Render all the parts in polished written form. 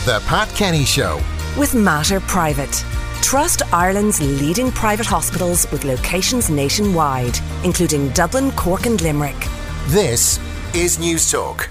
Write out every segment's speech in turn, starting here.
The Pat Kenny Show with Mater Private. Trust Ireland's leading private hospitals with locations nationwide, including Dublin, Cork and Limerick. This is News Talk.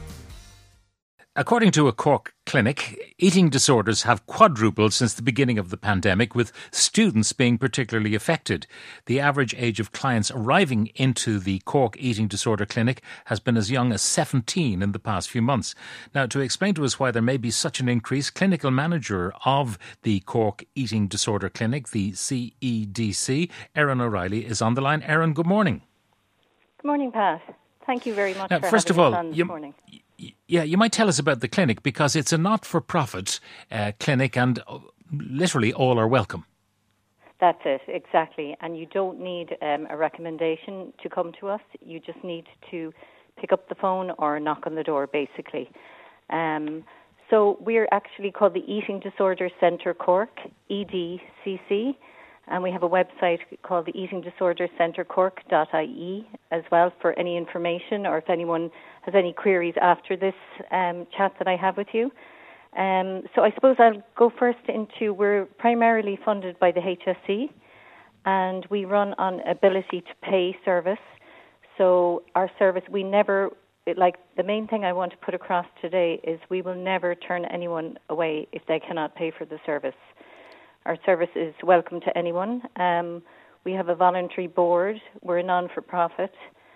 According to a Cork clinic, eating disorders have quadrupled since the beginning of the pandemic, with students being particularly affected. The average age of clients arriving into the Cork Eating Disorder Clinic has been as young as 17 in the past few months. Now, to explain to us why there may be such an increase, clinical manager of the Cork Eating Disorder Clinic, the CEDC, Erin O'Reilly, is on the line. Erin, good morning. Good morning, Pat. Thank you very much now, for first having of us all, on this morning. Yeah, you might tell us about the clinic, because it's a not-for-profit clinic and literally all are welcome. That's it, exactly. And you don't need a recommendation to come to us. You just need to pick up the phone or knock on the door, basically. So we're actually called the Eating Disorder Centre Cork, EDCC, and we have a website called the Eating Disorder Centre Cork.ie as well for any information, or if anyone has any queries after this chat that I have with you. So I suppose I'll go first into, we're primarily funded by the HSE, and we run on ability to pay service. So our service, we never, the main thing I want to put across today is we will never turn anyone away if they cannot pay for the service. Our service is welcome to anyone. We have a voluntary board. We're a non-for-profit.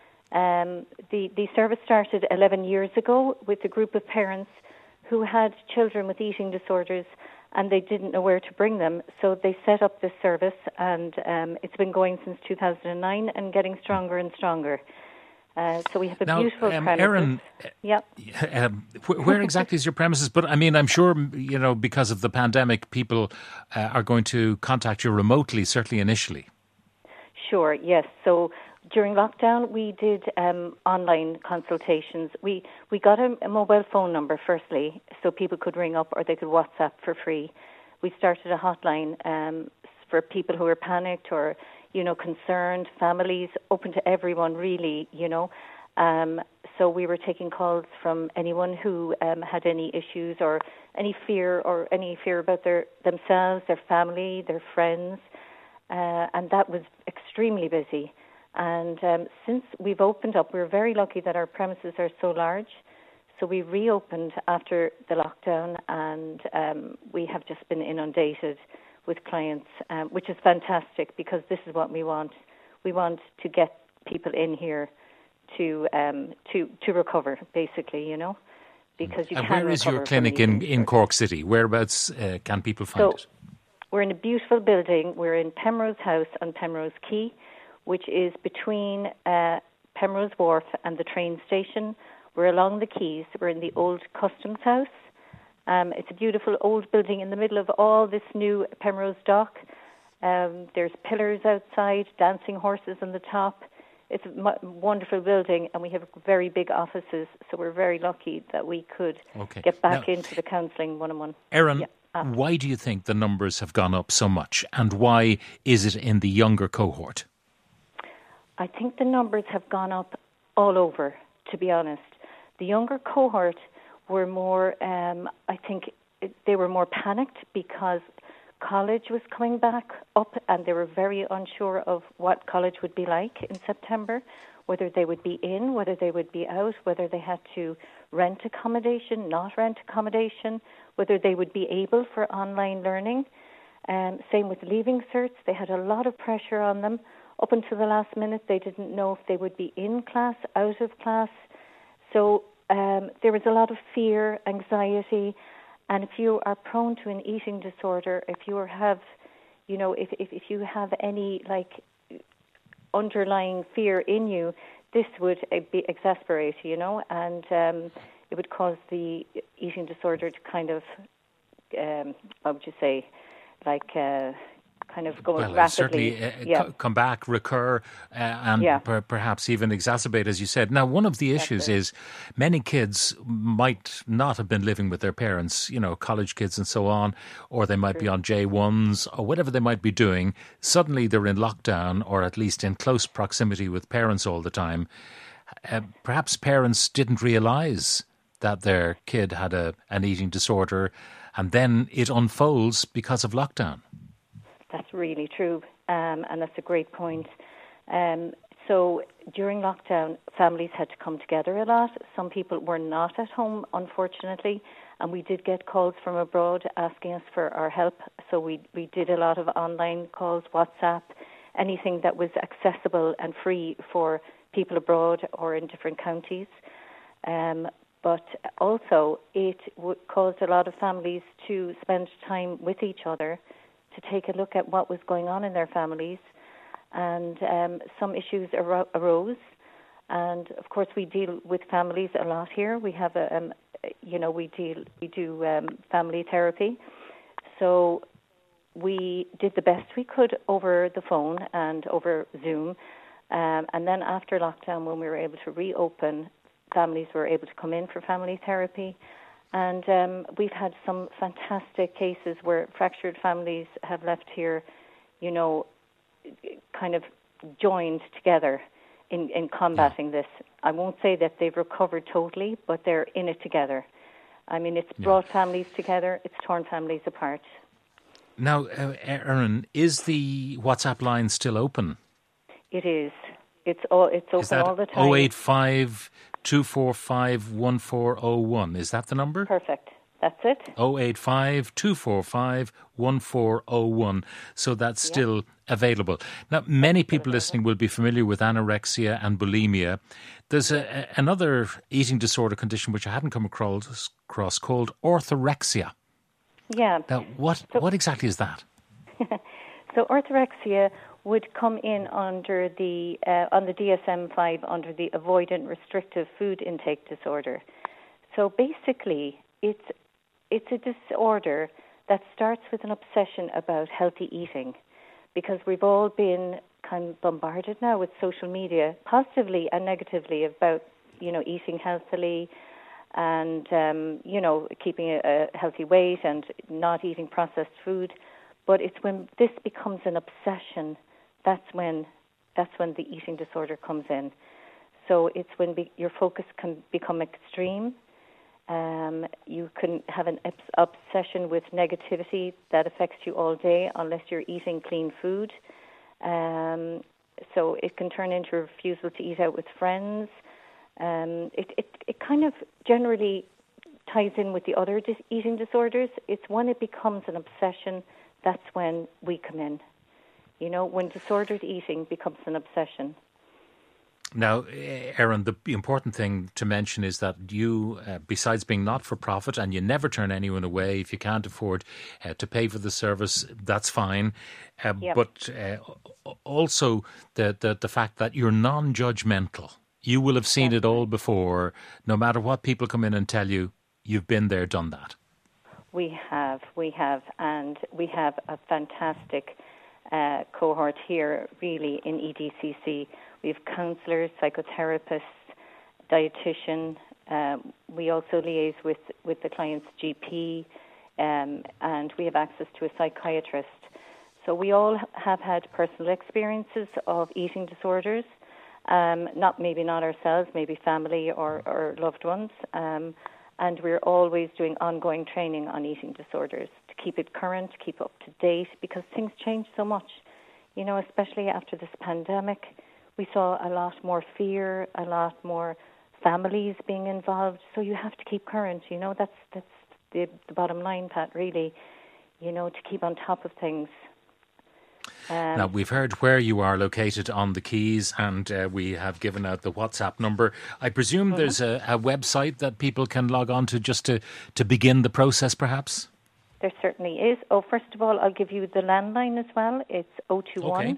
The service started 11 years ago with a group of parents who had children with eating disorders and they didn't know where to bring them. So they set up this service, and it's been going since 2009 and getting stronger and stronger. So we have a beautiful premises. Erin, yep. Where exactly is your premises? But I mean, I'm sure, because of the pandemic, people are going to contact you remotely, certainly initially. Sure, yes. So during lockdown, we did online consultations. We got a mobile phone number, firstly, so people could ring up or they could WhatsApp for free. We started a hotline for people who were panicked or concerned, families, open to everyone, really, So we were taking calls from anyone who had any issues or any fear about themselves, their family, their friends, and that was extremely busy. And since we've opened up, we're very lucky that our premises are so large. So we reopened after the lockdown, and we have just been inundated with clients, which is fantastic, because this is what we want. We want to get people in here to recover, basically, because you and can. And where is your clinic in Cork City? Whereabouts can people find it? We're in a beautiful building. We're in Penrose House on Penrose Quay, which is between Penrose Wharf and the train station. We're along the quays. We're in the old Customs House. It's a beautiful old building in the middle of all this new Penrose Dock. There's pillars outside, dancing horses on the top. It's a wonderful building, and we have very big offices, so we're very lucky that we could get back into the counselling one-on-one. Erin, why do you think the numbers have gone up so much, and why is it in the younger cohort? I think the numbers have gone up all over, to be honest. The younger cohort were more, I think they were more panicked because college was coming back up and they were very unsure of what college would be like in September, whether they would be in, whether they would be out, whether they had to rent accommodation, not rent accommodation, whether they would be able for online learning. Same with leaving certs. They had a lot of pressure on them. Up until the last minute, they didn't know if they would be in class, out of class. So there was a lot of fear, anxiety, and if you are prone to an eating disorder, if you have, if you have any underlying fear in you, this would be exasperate, and it would cause the eating disorder to kind of, what would you say, kind of going rapidly. Certainly come back, recur, and perhaps even exacerbate, as you said. Now, one of the issues is many kids might not have been living with their parents, college kids and so on, or they might be on J1s or whatever they might be doing. Suddenly they're in lockdown, or at least in close proximity with parents all the time. Perhaps parents didn't realise that their kid had an eating disorder, and then it unfolds because of lockdown. That's really true, and that's a great point. So during lockdown, families had to come together a lot. Some people were not at home, unfortunately, and we did get calls from abroad asking us for our help. So we did a lot of online calls, WhatsApp, anything that was accessible and free for people abroad or in different counties. But also it caused a lot of families to spend time with each other, to take a look at what was going on in their families. And some issues arose. And of course, we deal with families a lot here. We have we do family therapy. So we did the best we could over the phone and over Zoom. And then after lockdown, when we were able to reopen, families were able to come in for family therapy. And we've had some fantastic cases where fractured families have left here, kind of joined together in combating this. I won't say that they've recovered totally, but they're in it together. I mean, it's brought families together, it's torn families apart. Now, Erin, is the WhatsApp line still open? It is. It's open all the time. 085 245 1401. Is that the number? Perfect. That's it. 085 245 1401. So that's still available. Now, many people listening will be familiar with anorexia and bulimia. There's another eating disorder condition which I hadn't come across called orthorexia. Yeah. Now, what exactly is that? So orthorexia would come in under the on the DSM-5 under the avoidant restrictive food intake disorder. So basically, it's a disorder that starts with an obsession about healthy eating, because we've all been kind of bombarded now with social media, positively and negatively, about eating healthily and keeping a healthy weight and not eating processed food. But it's when this becomes an obsession, that's when the eating disorder comes in. So it's when your focus can become extreme. You can have an obsession with negativity that affects you all day unless you're eating clean food. So it can turn into a refusal to eat out with friends. It kind of generally ties in with the other eating disorders. It's when it becomes an obsession, that's when we come in. When disordered eating becomes an obsession. Now, Erin, the important thing to mention is that you, besides being not-for-profit, and you never turn anyone away if you can't afford to pay for the service, that's fine. But also the fact that you're non-judgmental. You will have seen it all before. No matter what people come in and tell you, you've been there, done that. We have, and we have a fantastic cohort here, really, in EDCC. We have counsellors, psychotherapists, dietitian. We also liaise with the client's GP, and we have access to a psychiatrist. So we all have had personal experiences of eating disorders, maybe not ourselves, maybe family or loved ones. And we're always doing ongoing training on eating disorders to keep it current, keep up to date, because things change so much. Especially after this pandemic, we saw a lot more fear, a lot more families being involved. So you have to keep current. That's the bottom line, Pat, really, to keep on top of things. Now, we've heard where you are located on the Keys, and we have given out the WhatsApp number. I presume there's a website that people can log on to just to begin the process, perhaps? There certainly is. First of all, I'll give you the landline as well. It's 021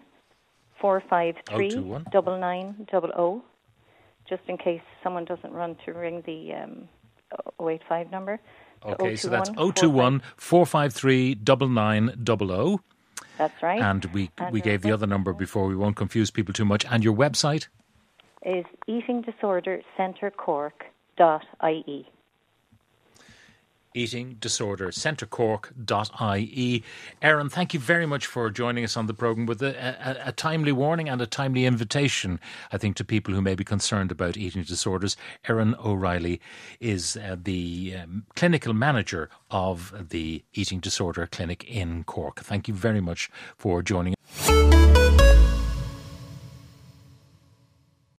453 9900, just in case someone doesn't run to ring the 085 number. Okay, so that's 021 453 9900. That's right. And we gave the other number before. We won't confuse people too much. And your website? Is eatingdisordercentercork.ie. Eating Disorder Centre Cork.ie. Erin, thank you very much for joining us on the programme with a timely warning and a timely invitation, I think, to people who may be concerned about eating disorders. Erin O'Reilly is the clinical manager of the Eating Disorder Clinic in Cork. Thank you very much for joining us.